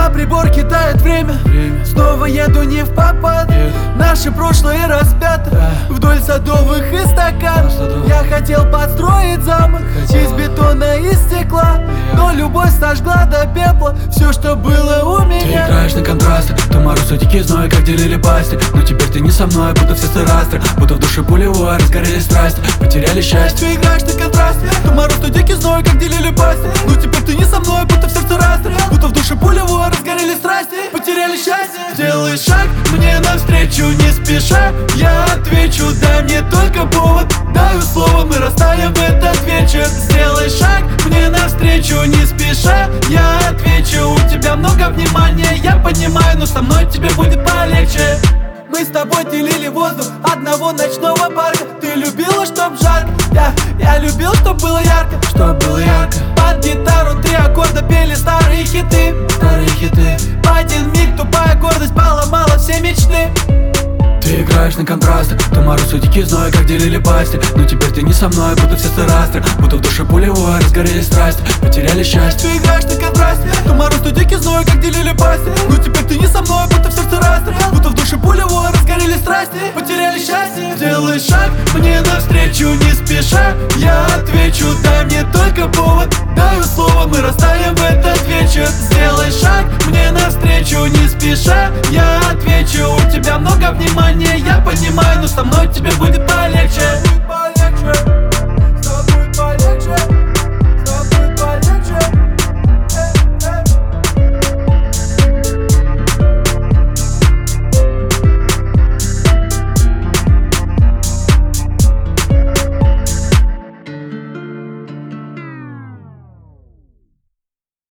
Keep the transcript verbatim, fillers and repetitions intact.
а прибор кидает время. время. Снова еду не в попад, еду. Наше прошлое распято, да. Вдоль садовых эстакад. Я хотел построить замок хотел. Из бетона и стекла, yeah. Но любовь сожгла до пепла все, что было у меня. Ты играешь на контрасты, то мороз, дикий зной, как делили пасти. Но теперь ты не со мной, будто все сырастры, будто в душе пулевой разгорелись страсти, потеряли счастье. Ты играешь на контрасте, то мороз, то дикий зной, как делили пасти. Но теперь ты не со мной, будто в сердце расстрел, будто в душе пулевой разгорелись страсти, потеряли счастье. Делай шаг мне навстречу, не спеша. Я отвечу, дай мне только повод. Даю слово, мы растаем в этот вечер. Сделай шаг мне навстречу, не спеша. Я отвечу, у тебя много внимания, я понимаю, но со мной тебе будет полегче. Мы с тобой делили воздух одного ночного парка. Ты любила, чтоб жарко, я, я любил, чтоб было ярко. Чтоб было ярко. Под гитару три аккорда пели старые хиты. Старые хиты. В один миг тупая гордость поломала все мечты. Ты играешь на контрасты, то мороз, дикий зной, как делили пасти. Но теперь ты не со мной, будто все сырастры, будто в душе пулевой разгорелись страсти, потеряли счастье. Ты играешь на контрасте, то мороз, то дикий зной, как делили пасти. Но теперь ты не со мной, будто в сердце расстрел, будто в душе пулевой разгорелись страсти, потеряли счастье. Делай шаг мне навстречу, не спеша. Я отвечу, дай мне только повод. Даю слово, мы растаем в этот вечер. Сделай шаг мне навстречу, не спеша. Я отвечу, у тебя много внимания, я понимаю, но со мной тебе будет полегче.